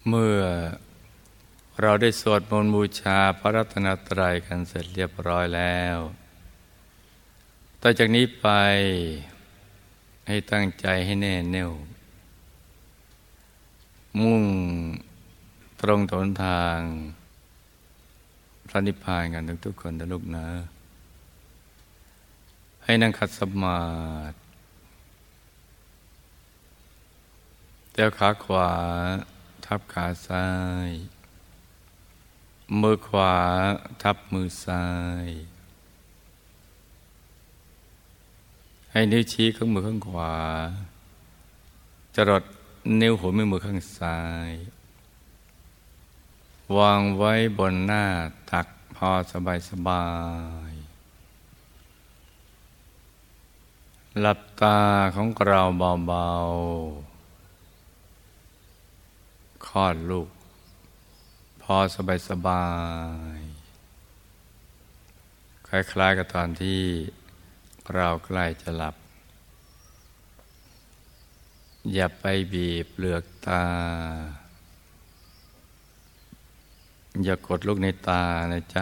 เมื่อเราได้สวดมนต์บูชาพระรัตนตรัยกันเสร็จเรียบร้อยแล้วต่อจากนี้ไปให้ตั้งใจให้แน่แน่วมุ่งตรงต่อหนทางพระนิพพานกันทุกคนนะลูกนะให้นั่งขัดสมาธิเท้าขาขวาทับขาซ้ายมือขวาทับมือซ้ายให้นิ้วชี้ข้างมือข้างขวาจรดนิ้วหัวแม่มือข้างซ้ายวางไว้บนหน้าตักพอสบายหลับตาของเราเบาๆคลอดลูกพอสบายคล้ายๆกับตอนที่เราใกล้จะหลับอย่าไปบีบเปลือกตาอย่ากดลูกในตานะจ๊ะ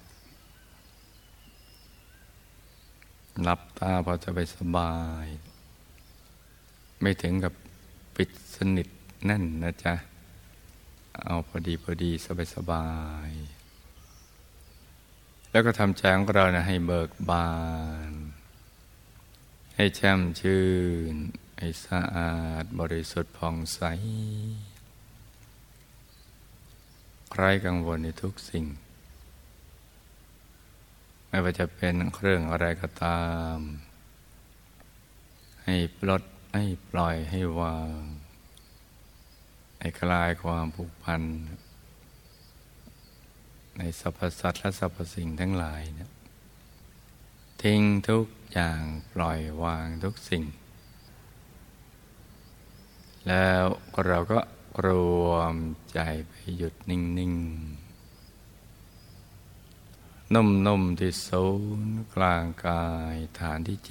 หลับตาพอสบายไม่ถึงกับปิดสนิทแน่นนะจ๊ะเอาพอดีสบายแล้วก็ทำใจของเรานะให้เบิกบานให้แช่มชื่นให้สะอาดบริสุทธิ์ผ่องใสไร้กังวลในทุกสิ่งไม่ว่าจะเป็นเรื่องอะไรก็ตามให้ปลดให้ปล่อยให้วางให้คลายความผูกพันในสรรพสัตว์และสรรพสิ่งทั้งหลายเนี่ยทิ้งทุกอย่างปล่อยวางทุกสิ่งแล้วเราก็รวมใจไปหยุดนิ่งๆนุ่มๆที่ศูนย์กลางกายฐานที่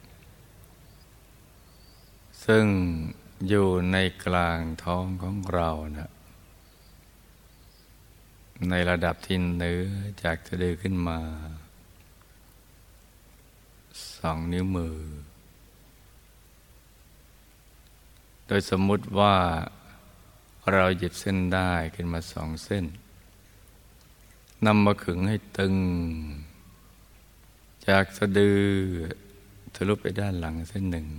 7ซึ่งอยู่ในกลางท้องของเรานะในระดับที่เหนือจากสะดือขึ้นมา2 นิ้วมือโดยสมมุติว่าเราหยิบเส้นได้ขึ้นมา2 เส้นนำมาขึงให้ตึงจากสะดือทะลุไปด้านหลังเส้นหนึ่ง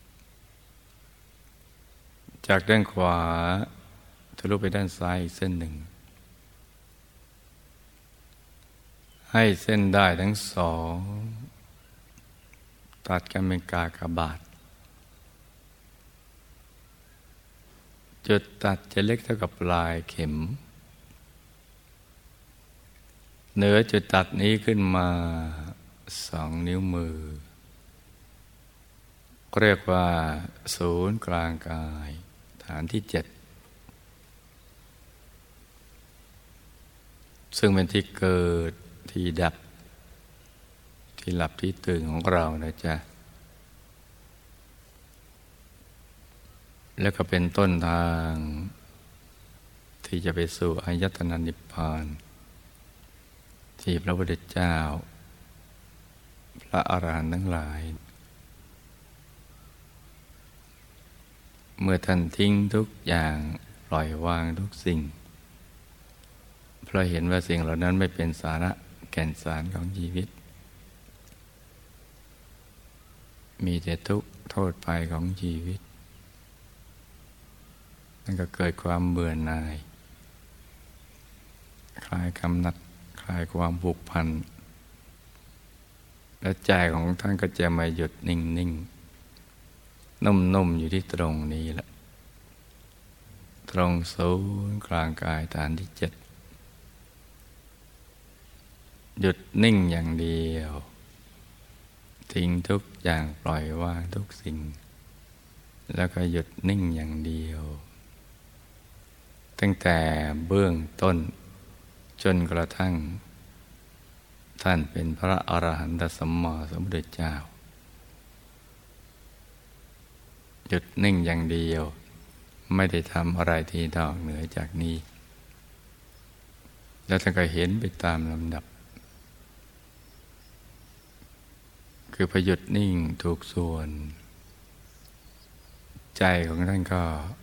จากด้านขวาทะลุไปด้านซ้ายอีกเส้นหนึ่งให้เส้นได้ทั้ง2ตัดกันเป็นกากบาทจุดตัดจะเล็กเท่ากับปลายเข็มเหนือจุดตัดนี้ขึ้นมา2 นิ้วมือเรียกว่าศูนย์กลางกายฐานที่7ซึ่งเป็นที่เกิดที่ดับที่หลับที่ตื่นของเรานะจ๊ะแล้วก็เป็นต้นทางที่จะไปสู่อายตนะนิพพานที่พระพุทธเจ้าพระอรหันต์ทั้งหลายเมื่อท่านทิ้งทุกอย่างปล่อยวางทุกสิ่งเพราะเห็นว่าสิ่งเหล่านั้นไม่เป็นสาระแก่นสารของชีวิตมีแต่ทุกข์โทษภัยของชีวิตนั่นก็เกิดความเบื่อหน่ายคลายกำหนัดคลายความผูกพันและใจของท่านก็จะมาหยุดนิ่งๆนุ่มๆอยู่ที่ตรงนี้แหละตรงศูนย์กลางกายฐานที่7หยุดนิ่งอย่างเดียวทิ้งทุกอย่างปล่อยวางทุกสิ่งแล้วก็หยุดนิ่งอย่างเดียวตั้งแต่เบื้องต้นจนกระทั่งท่านเป็นพระอรหันตสัมมาสัมพุทธเจ้าหยุดนิ่งอย่างเดียวไม่ได้ทำอะไรที่นอกเหนือจากนี้แล้วท่านก็เห็นไปตามลำดับคือพอหยุดนิ่งถูกส่วนใจของท่านก็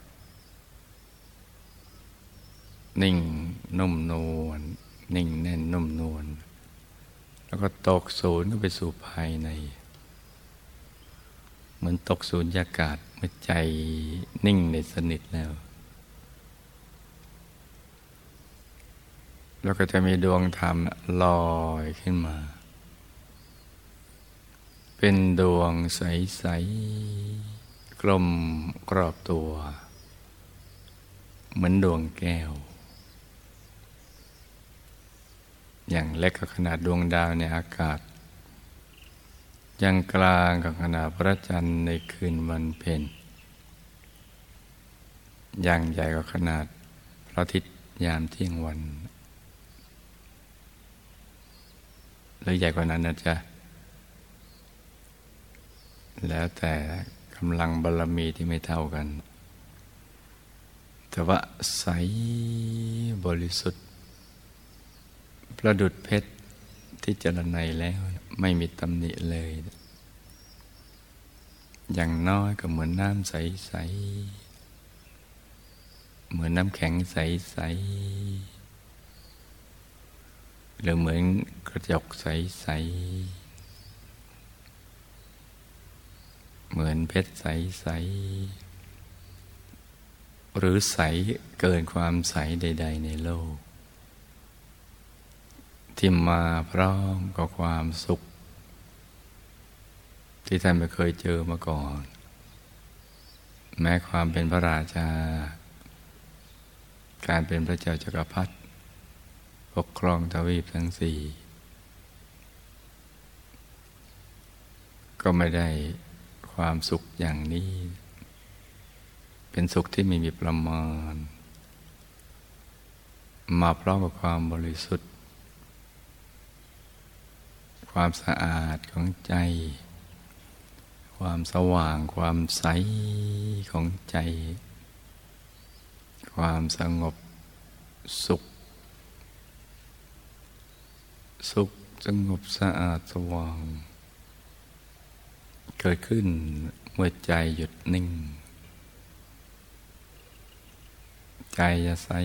นิ่งนุ่มนวลนิ่งแน่นนุ่มนวลแล้วก็ตกศูนย์ก็ไปสู่ภายในเหมือนตกศูนย์ยากาศเมื่อใจนิ่งในสนิทแล้วก็จะมีดวงธรรมลอยขึ้นมาเป็นดวงใสๆกลมกรอบตัวเหมือนดวงแก้วอย่างเล็กกับขนาดดวงดาวในอากาศอย่างกลางกับขนาดพระจันทร์ในคืนวันเพ็ญอย่างใหญ่กับขนาดพระอาทิตย์ยามเที่ยงวันหรือใหญ่กว่านั้นนะจ๊ะแล้วแต่กำลังบารมีที่ไม่เท่ากันแต่ว่าใสบริสุทธิ์ประดุจเพชรที่เจรไนแล้วไม่มีตำหนิเลยอย่างน้อยก็เหมือนน้ำใสๆเหมือนน้ำแข็งใสๆหรือเหมือนกระจกใสๆเหมือนเพชรใสๆหรือใสเกินความใสใดๆในโลกที่มาพร้อมกับความสุขที่ท่านไม่เคยเจอมาก่อนแม้ความเป็นพระราชาการเป็นพระเจ้าจักรพรรดิปกครองทวีปทั้งสี่ก็ไม่ได้ความสุขอย่างนี้เป็นสุขที่ไม่มีประมาณมาพร้อมกับความบริสุทธิ์ความสะอาดของใจความสว่างความใสของใจความสงบสุขสงบสะอาดสว่างเกิดขึ้นเมื่อใจหยุดนิ่งใจจะใส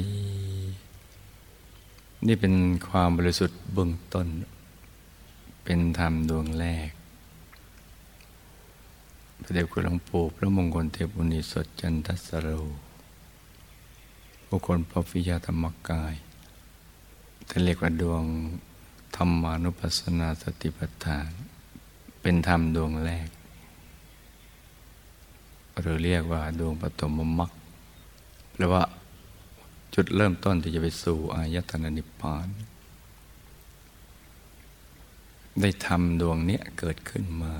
นี่เป็นความบริสุทธิ์เบื้องต้นเป็นธรรมดวงแรกพระเดชคุณหลวงปู่พระมงคลเทพอุนิสดจันทสโรบุคคลพระวิยาธรรมกายท่านเรียกว่าดวงธรรมานุปัสสนาสติปัฏฐานเป็นธรรมดวงแรกหรือเรียกว่าดวงปฐมมรรคแปลว่าจุดเริ่มต้นที่จะไปสู่อายตนะนิพพานได้ทำดวงนี้เกิดขึ้นมา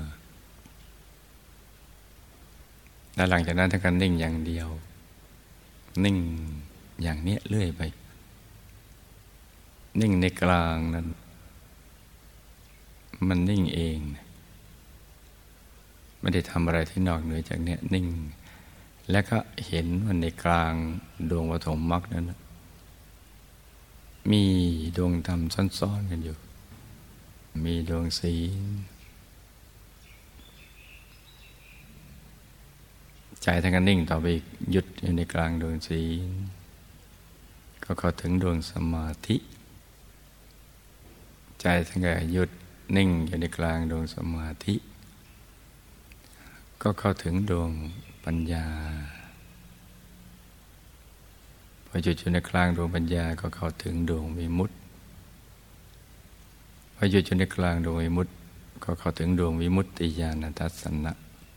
แล้วหลังจากนั้นท่านก็นิ่งอย่างเดียวนิ่งอย่างนี้เรื่อยไปนิ่งในกลางนั้นมันนิ่งเองไม่ได้ทำอะไรที่นอกเหนือจากนี้นิ่งแล้วก็เห็นว่าในกลางดวงปฐมมรรคนั้นมีดวงธรรมซ่อนๆกันอยู่มีดวงศีลใจท่านก็นิ่งต่อไปอีกหยุดอยู่ในกลางดวงศีลก็เข้าถึงดวงสมาธิใจท่านก็หยุดนิ่งอยู่ในกลางดวงสมาธิก็เข้าถึงดวงปัญญาพอหยุดอยู่ในกลางดวงปัญญาก็เข้าถึงดวงวิมุตติพอหยุดอยู่ในกลางดวงวิมุตติก็เข้าถึงดวงวิมุตติญาณทัสสนะ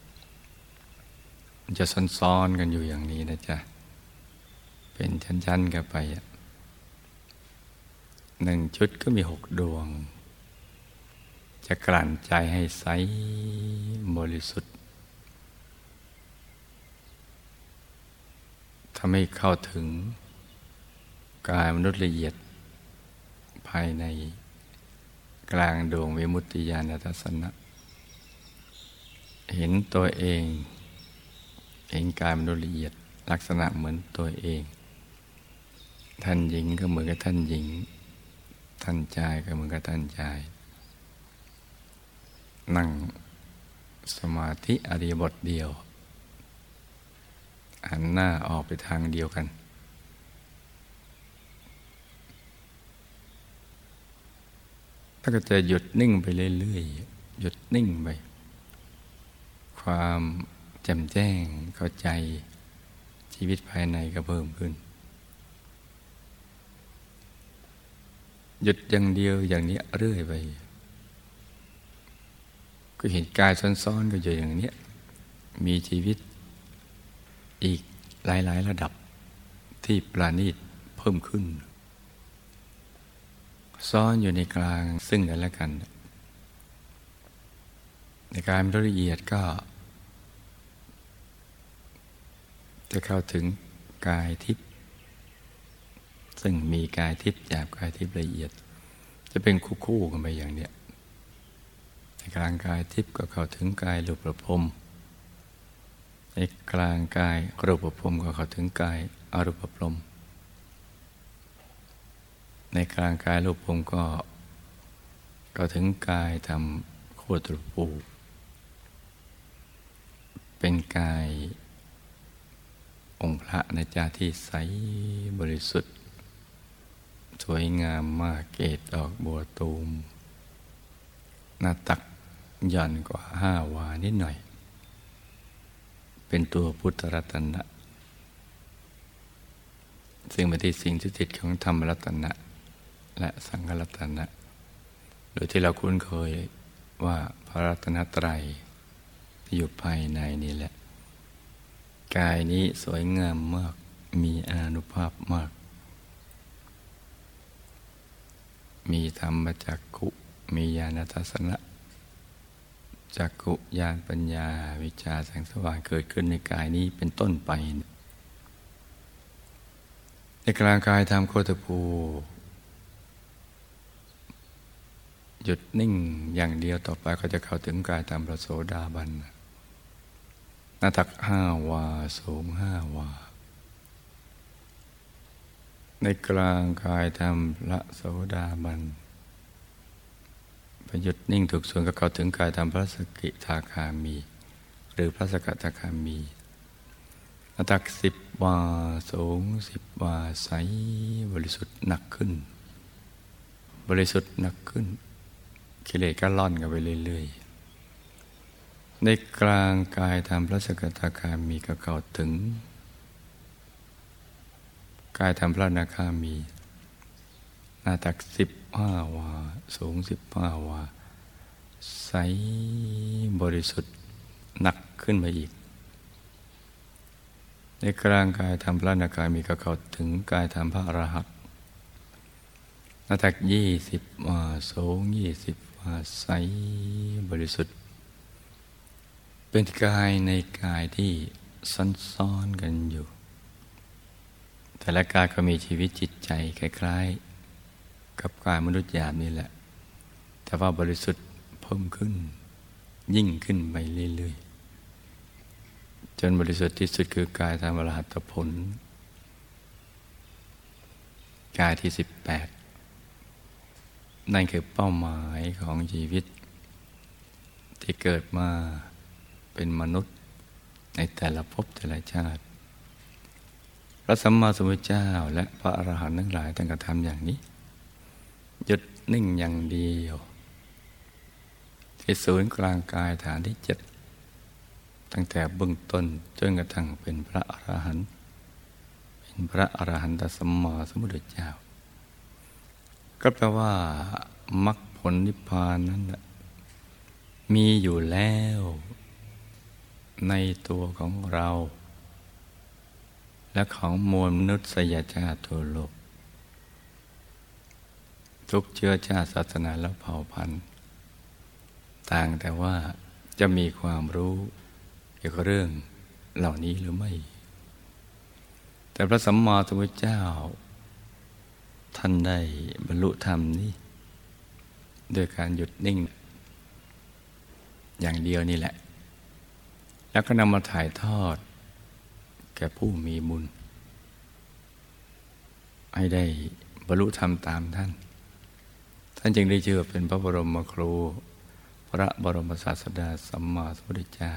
มันจะซ้อนๆกันอยู่อย่างนี้นะจ๊ะเป็นชั้นๆกันไปหนึ่งชุดก็มี6 ดวงจะกลั่นใจให้ใสบริสุทธิ์ทำให้เข้าถึงกายมนุษย์ละเอียดภายในกลางดวงวิมุตติญาณทัสสนะเห็นตัวเองเห็นกายมนุษย์ละเอียดลักษณะเหมือนตัวเองท่านหญิงก็เหมือนกับท่านหญิงท่านชายก็เหมือนกับท่านชายนั่งสมาธิอริยบทเดียวหันหน้าออกไปทางเดียวกันถ้าก็จะหยุดนิ่งไปเรื่อยๆหยุดนิ่งไปความแจ่มแจ้งเข้าใจชีวิตภายในก็เพิ่มขึ้นหยุดอย่างเดียวอย่างนี้เรื่อยไปก็เห็นกายซ้อนๆก็อยู่อย่างนี้มีชีวิตอีกหลายๆระดับที่ปราณีตเพิ่มขึ้นซ้อนอยู่ในกลางซึ่งกันและกันในการละเอียดก็จะเข้าถึงกายทิพย์ซึ่งมีกายทิพย์หยาบกายทิพย์ละเอียดจะเป็นคู่ๆกันไปอย่างเนี้ยในกลางกายทิพย์ก็เข้าถึงกายรูปประพรมในกลางกายรูปประพรมก็เข้าถึงกายอรูปประพรมในกลางกายรูปประพรมก็เข้าถึงกายทำโคตรภูเป็นกายองค์พระในจาที่ใสบริสุทธิ์สวยงามมากเกศดอกบัวตูมหน้าตักหย่อนกว่า5 วานิดหน่อยเป็นตัวพุทธรัตนะซึ่งเป็นที่สิ่งที่ติดของธรรมรัตนะและสังฆรัตนะโดยที่เราคุ้นเคยว่าพระรัตนตรัยที่อยู่ภายในนี่แหละกายนี้สวยงามมากมีอานุภาพมากมีธรรมจักขุมีญาณทัศนะจักขุญาณปัญญาวิชาแสงสว่างเกิดขึ้นในกายนี้เป็นต้นไปในกลางกายทำโคตภูหยุดนิ่งอย่างเดียวต่อไปก็จะเข้าถึงกายตามพระโสดาบันหน้าตัก5 วาสูง5 วาในกลางกายทำพระโสดาบันพอหยุดนิ่งถูกส่วนก็เข้าถึงกายทำพระสกิทาคามีหรือพระสกทาคามีหน้าตัก10 วาสูง10 วาใสบริสุทธิ์หนักขึ้นบริสุทธิ์หนักขึ้นกิเลสก็ล่อนกันไปเรื่อยๆในกลางกายทำพระสกทาคามีก็เข้าถึงกายทำพระอนาคามีหน้าตัก15 วาสูง15 วาใสบริสุทธิ์หนักขึ้นมาอีกในกลางกายทำพระอนาคามีก็เข้าถึงกายทำพระอรหันต์หน้าตัก20 วาสูง20 วาใสบริสุทธิ์เป็นกายในกายที่ซ้อนๆกันอยู่แต่ละกายก็มีชีวิตจิตใจคล้ายๆกับกายมนุษย์หยาบนี่แหละแต่ว่าบริสุทธิ์เพิ่มขึ้นยิ่งขึ้นไปเรื่อยๆจนบริสุทธิ์ที่สุดคือกายทางอรหัตผลกายที่18นั่นคือเป้าหมายของชีวิตที่เกิดมาเป็นมนุษย์ในแต่ละภพแต่ละชาติพระสัมมาสัมพุทธเจ้าและพระอรหันต์ทั้งหลายท่านก็ทำอย่างนี้หยุดนิ่งอย่างเดียวที่ศูนย์กลางกายฐานที่7ตั้งแต่เบื้องต้นจนกระทั่งเป็นพระอรหันต์เป็นพระอรหันตสัมมาสัมพุทธเจ้าก็แปลว่ามรรคผลนิพพานนั้นมีอยู่แล้วในตัวของเราและของมวลมนุษยชาติทั่วโลกทุกเชื้อชาติศาสนาและเผ่าพันธุ์ต่างแต่ว่าจะมีความรู้เกี่ยวกับเรื่องเหล่านี้หรือไม่แต่พระสัมมาสัมพุทธเจ้าท่านได้บรรลุธรรมนี้ด้วยการหยุดนิ่งอย่างเดียวนี่แหละแล้วก็นำมาถ่ายทอดแก่ก่ผู้มีบุญให้ได้บรรลุธรรมตามท่านจึงได้ชื่อเป็นพระบรมครูพระบรมศาสดาสัมมาสัมพุทธเจ้า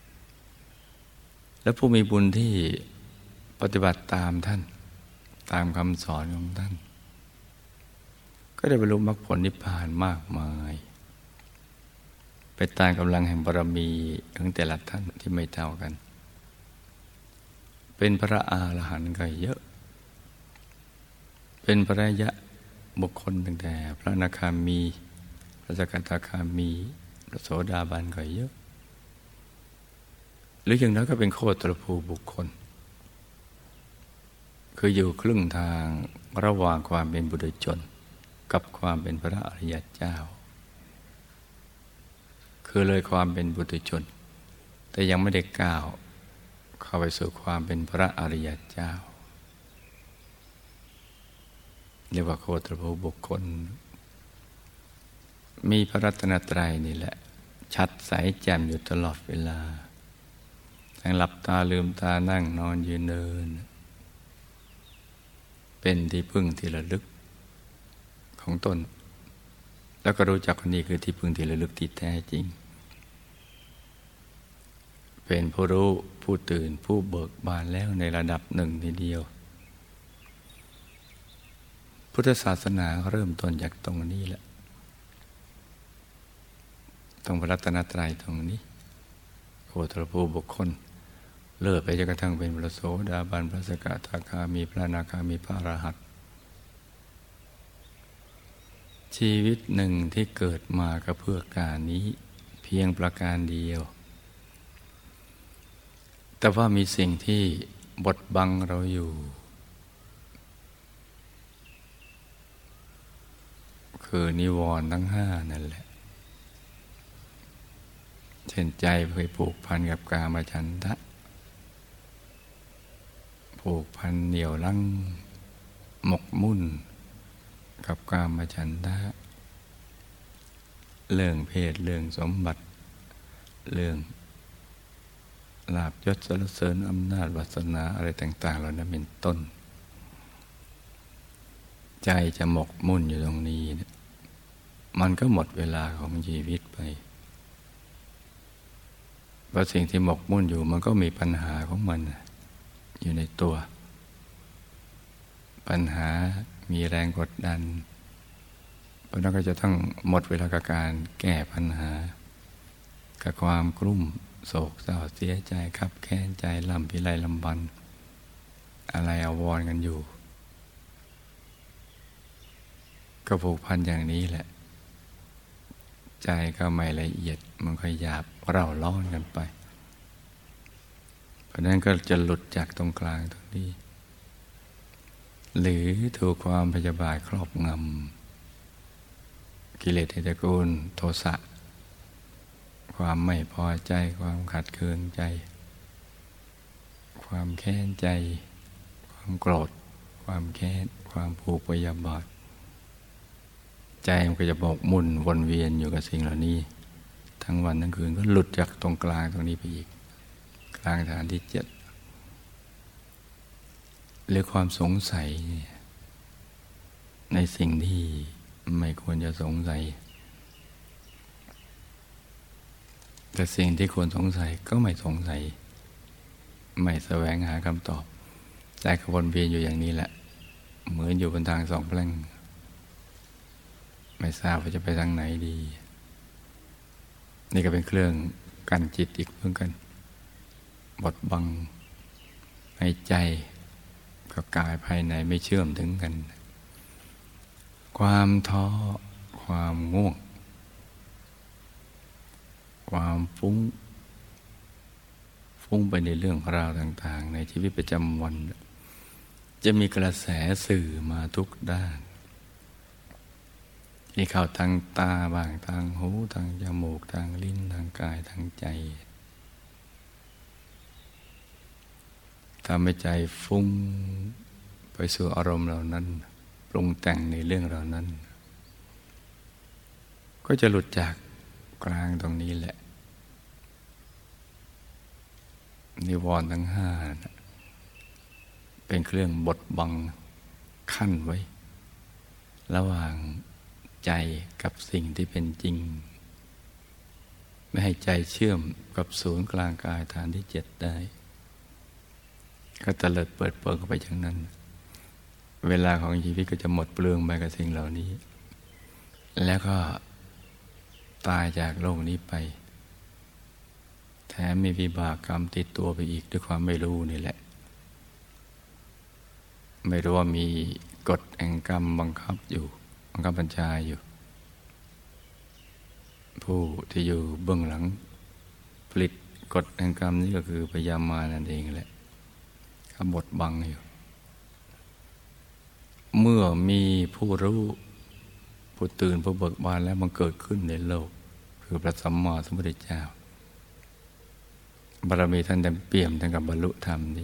และผู้มีบุญที่ปฏิบัติตามท่านตามคำสอนของท่านก็ได้บรรลุมรรคผลนิพพานมากมายไปตามกำลังแห่งบารมีของแต่ละท่านที่ไม่เท่ากันเป็นพระอรหันต์ก็เยอะเป็นพระอริยบุคคลตั้งแต่พระอนาคามีพระสกทาคามีพระโสดาบันก็เยอะหรืออย่างนั้นก็เป็นโคตรภูบุคคลคืออยู่ครึ่งทางระหว่างความเป็นบุตุชนกับความเป็นพระอริยเจ้าคือเลยความเป็นบุตุชนแต่ยังไม่ได้ก้าวเข้าไปสู่ความเป็นพระอริยเจ้าเรียกว่าโคตรภูบุคคลมีพระรัตนตรัยนี่แหละชัดใสแจ่มอยู่ตลอดเวลาทั้งหลับตาลืมตานั่งนอนยืนเดินเป็นที่พึ่งที่ระลึกของตนแล้วก็รู้จักคนนี้คือที่พึ่งที่ระลึกที่แท้จริงเป็นผู้รู้ผู้ตื่นผู้เบิกบานแล้วในระดับหนึ่งทีเดียวพุทธศาสนาเริ่มต้นจากตรงนี้แหละตรงพระรัตนตรัยตรงนี้โคตรภูบุคคลเลิศไปจนกระทั่งเป็นพระโสดาบันพระสกทาคามีพระอนาคามีพระอรหันต์ชีวิตหนึ่งที่เกิดมาก็เพื่อการนี้เพียงประการเดียวแต่ว่ามีสิ่งที่บดบังเราอยู่คือนิวรณ์ทั้งห้านั่นแหละเช่นใจเคยผูกพันกับกามฉันทะผูกพันเหนี่ยวรั้งหมกมุ่นกับกามฉันทะเรื่องเพศเรื่องสมบัติเรื่องลาภยศสรรเสริญอำนาจวาสนาอะไรต่างๆเหล่านั้นเป็นต้นใจจะหมกมุ่นอยู่ตรงนี้เนี่ยมันก็หมดเวลาของชีวิตไปเพราะสิ่งที่หมกมุ่นอยู่มันก็มีปัญหาของมันอยู่ในตัวปัญหามีแรงกดดันเพราะนั้นก็จะต้องหมดเวลากับการแก้ปัญหากับความกลุ้มโศกเศร้าเสียใจคับแค้นใจลำพิไรลำบันอะไรอาวรณ์กันอยู่ก็ผูกพันอย่างนี้แหละใจก็ไม่ละเอียดมันก็หยาบเร่าร้อนกันไปเพราะนั้นก็จะหลุดจากตรงกลางตรงนี้หรือถูกความพยาบาทครอบงำกิเลสในตระกูลโทสะความไม่พอใจความขัดเคืองใจความแค้นใจความโกรธความแค้นความผูกพยาบาทใจมันก็จะหมกมุ่นวนเวียนอยู่กับสิ่งเหล่านี้ทั้งวันทั้งคืนก็หลุดจากตรงกลางตรงนี้ไปอีกกลางฐานที่7หรือความสงสัยในสิ่งที่ไม่ควรจะสงสัยแต่สิ่งที่ควรสงสัยก็ไม่สงสัยไม่แสวงหาคำตอบใจก็วนเวียนอยู่อย่างนี้แหละเหมือนอยู่บนทางสองแพร่งไม่ทราบว่าจะไปทางไหนดีนี่ก็เป็นเครื่องกันจิตอีกเหมือนกันบดบังให้ใจกับกายภายในไม่เชื่อมถึงกันความท้อความง่วงความฟุ้งไปในเรื่องราวต่างๆในชีวิตประจำวันจะมีกระแสสื่อมาทุกด้านที่เข้าทางตาบ้างทางหูทางจมูกทางลิ้นทางกายทางใจทำให้ใจฟุ้งไปสู่อารมณ์เหล่านั้นปรุงแต่งในเรื่องเหล่านั้นก็จะหลุดจากกลางตรงนี้แหละนิวรณ์ทั้งห้าเป็นเครื่องบดบังขั้นไว้ระหว่างใจกับสิ่งที่เป็นจริงไม่ให้ใจเชื่อมกับศูนย์กลางกายฐานที่7ได้ก็เตลิดเปิดเปิงเข้าไปอย่างนั้นเวลาของชีวิตก็จะหมดเปลืองไปกับสิ่งเหล่านี้แล้วก็ตายจากโลกนี้ไปแถมมีวิบากกรรมติดตัวไปอีกด้วยความไม่รู้นี่แหละไม่รู้ว่ามีกฎแห่งกรรมบังคับอยู่บังคับบัญชาอยู่ผู้ที่อยู่เบื้องหลังผลิตกฎแห่งกรรมนี้ก็คือพยามารนั่นเองแหละเขาบดบังอยู่เมื่อมีผู้รู้ผู้ตื่นผู้เบิกบานแล้วมันเกิดขึ้นในโลกคือพระสัมมาสัมพุทธเจ้าบารมีท่านเต็มเปี่ยมทั้งกับบรรลุธรรมนี้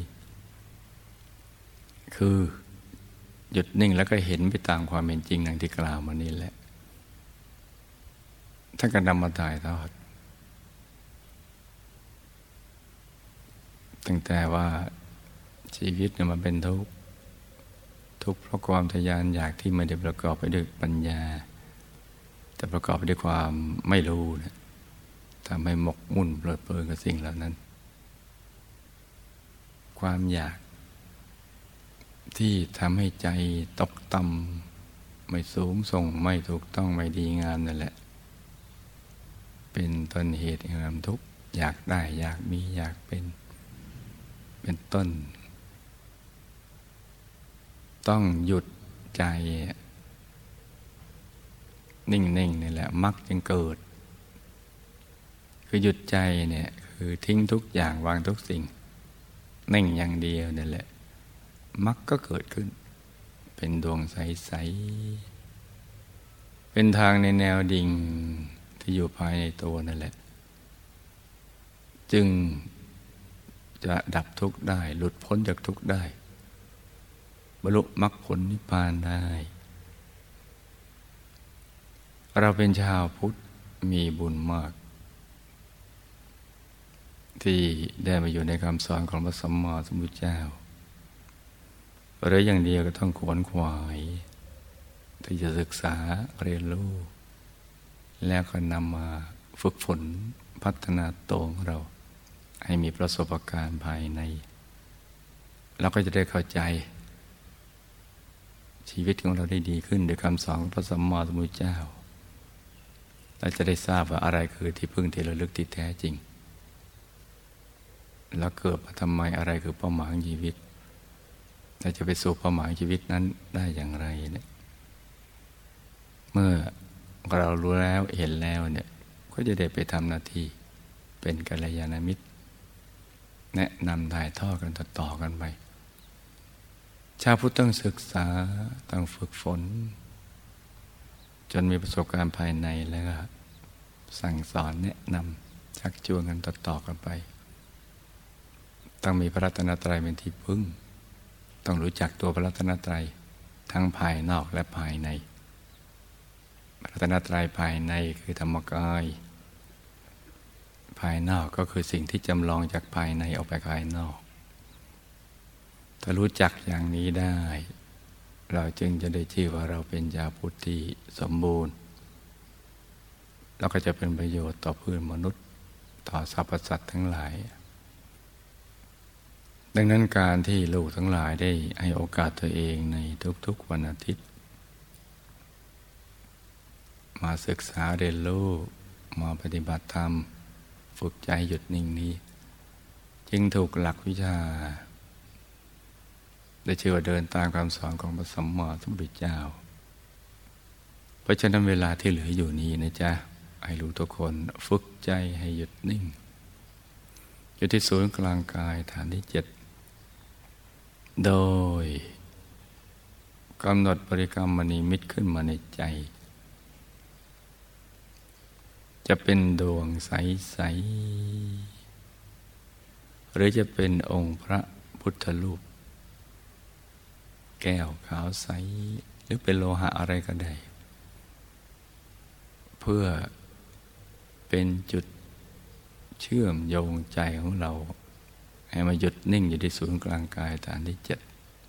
คือหยุดนิ่งแล้วก็เห็นไปตามความเป็นจริงอย่างที่กล่าวมานี่แหละท่านก็นำมาถ่ายทอดตั้งแต่ว่าชีวิตเนี่ยมันเป็นทุกข์เพราะความทะยานอยากที่ไม่ได้ประกอบไปด้วยปัญญาแต่ประกอบไปด้วยความไม่รู้นะทำให้หมกมุ่นเพลิดเพลินกับสิ่งเหล่านั้นความอยากที่ทำให้ใจตกต่ำไม่สูงส่งไม่ถูกต้องไม่ดีงามนั่นแหละเป็นต้นเหตุแห่งความทุกข์อยากได้อยากมีอยากเป็นต้นต้องหยุดใจนิ่งๆนี่แหละมรรคจึงเกิดคือหยุดใจเนี่ยคือทิ้งทุกอย่างวางทุกสิ่งนิ่งอย่างเดียวนั่นแหละมรรคก็เกิดขึ้นเป็นดวงใสๆเป็นทางในแนวดิ่งที่อยู่ภายในตัวนั่นแหละจึงจะดับทุกข์ได้หลุดพ้นจากทุกข์ได้บรรลุมรรคผลนิพพานได้เราเป็นชาวพุทธมีบุญมากที่ได้มาอยู่ในคำสอนของพระสัมมาสัมพุทธเจ้าหรืออย่างเดียวก็ต้องขวนขวายที่จะศึกษาเรียนรู้แล้วก็นำมาฝึกฝนพัฒนาตัวของเราให้มีประสบการณ์ภายในเราก็จะได้เข้าใจชีวิตของเราได้ดีขึ้นโดยคำสอนของพระสัมมาสัมพุทธเจ้าเราจะได้ทราบว่าอะไรคือที่พึ่งที่ระลึกที่แท้จริงแล้วเกิดมาทำไมอะไรคือเป้าหมายของชีวิตเราจะไปสู่เป้าหมายชีวิตนั้นได้อย่างไรเนี่ยเมื่อเรารู้แล้วเห็นแล้วเนี่ยก็จะได้ไปทำหน้าที่เป็นกัลยาณมิตรแนะนำถ่ายทอดกันต่อๆกันไปชาวพุทธต้องศึกษาต้องฝึกฝนจนมีประสบการณ์ภายในแล้วก็สั่งสอนแนะนำชักชวนกันต่อๆกันไปต้องมีพระรัตนตรัยเป็นที่พึ่งต้องรู้จักตัวพระรัตนตรัยทั้งภายนอกและภายในพระรัตนตรัยภายในคือธรรมกายภายนอกก็คือสิ่งที่จำลองจากภายในออกไปภายนอกถ้ารู้จักอย่างนี้ได้เราจึงจะได้ชื่อว่าเราเป็นชาวพุทธที่สมบูรณ์แล้วก็จะเป็นประโยชน์ต่อเพื่อนมนุษย์ต่อสรรพสัตว์ทั้งหลายดังนั้นการที่ลูกทั้งหลายได้ให้โอกาสตัวเองในทุกๆวันอาทิตย์มาศึกษาเรียนรู้มาปฏิบัติธรรมฝึกใจหยุดนิ่งนี้จึงถูกหลักวิชาได้ชื่อว่าเดินตามคำสอนของพระสัมมาสัมพุทธเจ้าเพราะฉะนั้นเวลาที่เหลืออยู่นี้นะจ๊ะให้รู้ทุกคนฝึกใจให้หยุดนิ่งอยู่ที่ศูนย์กลางกายฐานที่7โดยกำหนดบริกรรมมณีมิตขึ้นมาในใจจะเป็นดวงใสๆหรือจะเป็นองค์พระพุทธรูปแก้วขาวใสหรือเป็นโลหะอะไรก็ได้เพื่อเป็นจุดเชื่อมโยงใจของเราให้มาหยุดนิ่งอยู่ที่ศูนย์กลางกายฐานที่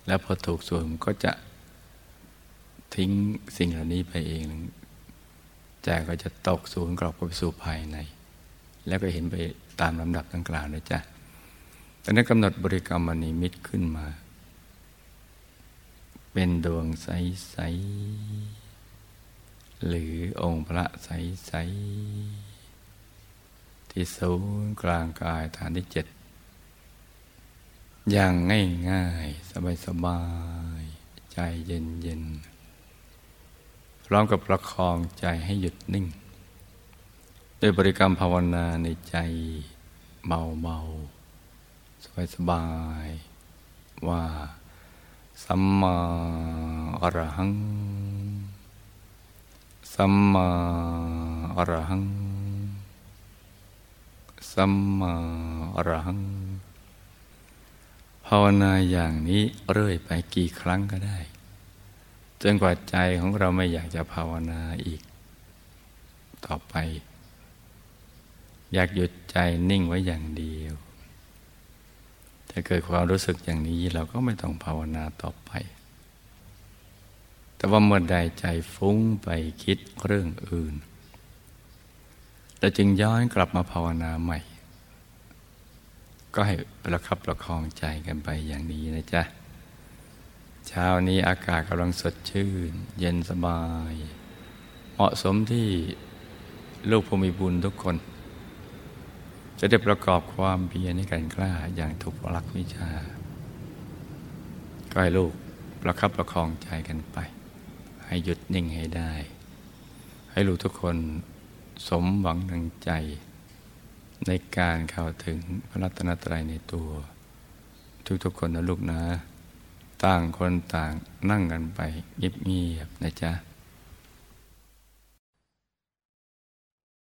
แล้วพอถูกส่วนก็จะทิ้งสิ่งเหล่านี้ไปเองใจก็จะตกศูนย์กลับเข้าไปสู่ภายในแล้วก็เห็นไปตามลำดับดังกล่าวนะจ๊ะตอนนั้นกำหนดบริกรรมนิมิตขึ้นมาเป็นดวงใสๆหรือองค์พระใสๆที่ศูนย์กลางกายฐานที่7อย่างง่ายๆสบายๆใจเย็นๆพร้อมกับประคองใจให้หยุดนิ่งด้วยบริกรรมภาวนาในใจเบาๆสบายๆว่าสัมมาอรหังสัมมาอรหังสัมมาอรหังภาวนาอย่างนี้เรื่อยไปกี่ครั้งก็ได้จนกว่าใจของเราไม่อยากจะภาวนาอีกต่อไปอยากหยุดใจนิ่งไว้อย่างเดียวถ้าเกิดความรู้สึกอย่างนี้เราก็ไม่ต้องภาวนาต่อไปแต่ว่าเมื่อใดใจฟุ้งไปคิดเรื่องอื่นเราจึงย้อนกลับมาภาวนาใหม่ก็ให้ประคับประคองใจกันไปอย่างนี้นะจ๊ะเช้านี้อากาศกำลังสดชื่นเย็นสบายเหมาะสมที่ลูกผู้มีบุญทุกคนจะได้ประกอบความเพียรในการกล้าอย่างถูกหลักวิชาก็ให้ลูกประคับประคองใจกันไปให้หยุดนิ่งให้ได้ให้ลูกทุกคนสมหวังดังใจในการเข้าถึงพระรัตนตรัยในตัวทุกๆคนนะลูกนะต่างคนต่างนั่งกันไปเงียบๆนะจ๊ะ